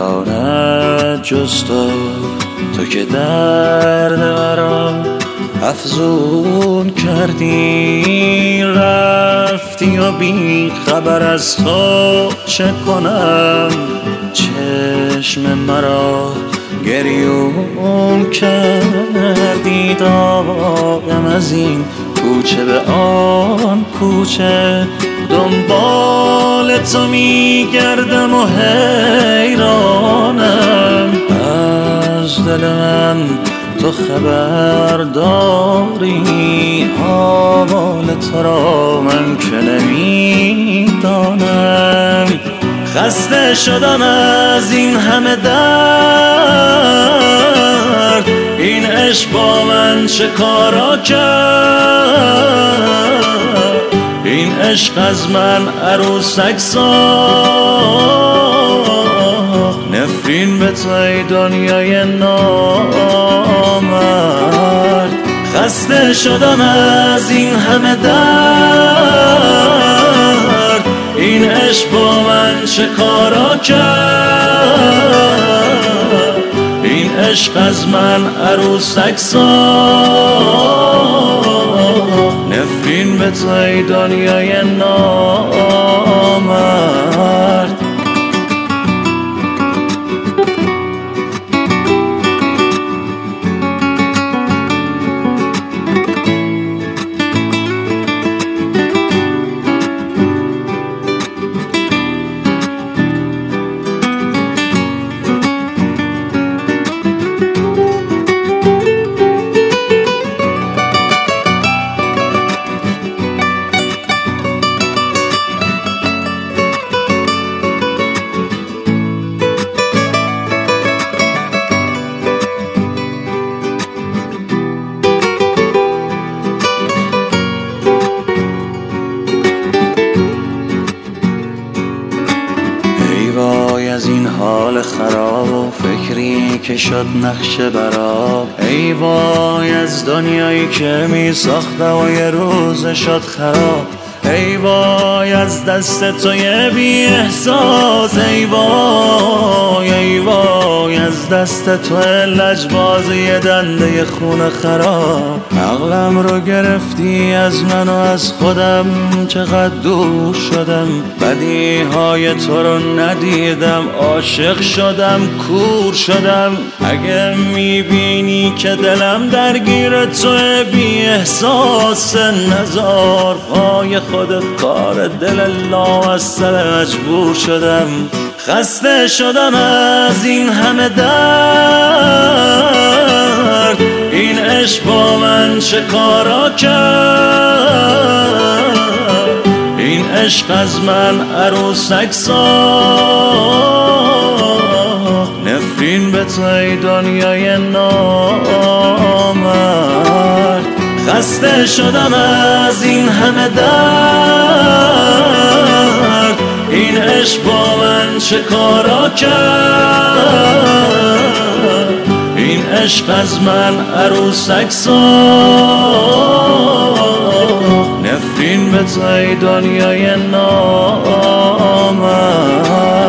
نداند جز تو که درد مرا افزون کردی. رفتی و بی خبر از تو چه کنم، چشم مرا گریون کردی. داغم از این کوچه به آن کوچه، دنبال تو میگردم و حیرانم. از دل من تو خبر داری، آمال تو را من که نمیدانم. خسته شدم از این همه درد، این عشق با من چه کارا کرد. این عشق از من عروسک ساخت، نفرین به توی دنیای نامرد. خسته شدم از این همه درد، این عشق با من چه کارا کرد. این عشق از من عروسک ساخت، نفرین به توی دنیای نامرد. از این حال خراب و فکری که شد نقشه براب. ای وای از دنیایی که می ساختم و یه روز شد خراب. ای وای از دست توی بی احساس. ای وای ای وای از دست تو لجباز یه دنده خون خراب. عقلم رو گرفتی از من و از خودم، چقدر دور شدم. بدیهای تو رو ندیدم، عاشق شدم، کور شدم. اگه میبینی که دلم درگیر تو بی احساس، نزار پای خودت کار دل لامصب مجبور شدم. خسته شدم از این همه درد، این عشق با من چه کارا کرد. این عشق از من عروسک ساخت، نفرین به توی دنیای نامرد. خسته شدم از این همه درد، این عشق با من چه کارا کرد. این عشق از من عروسک ساخت، نفرین به توی دنیای نامرد.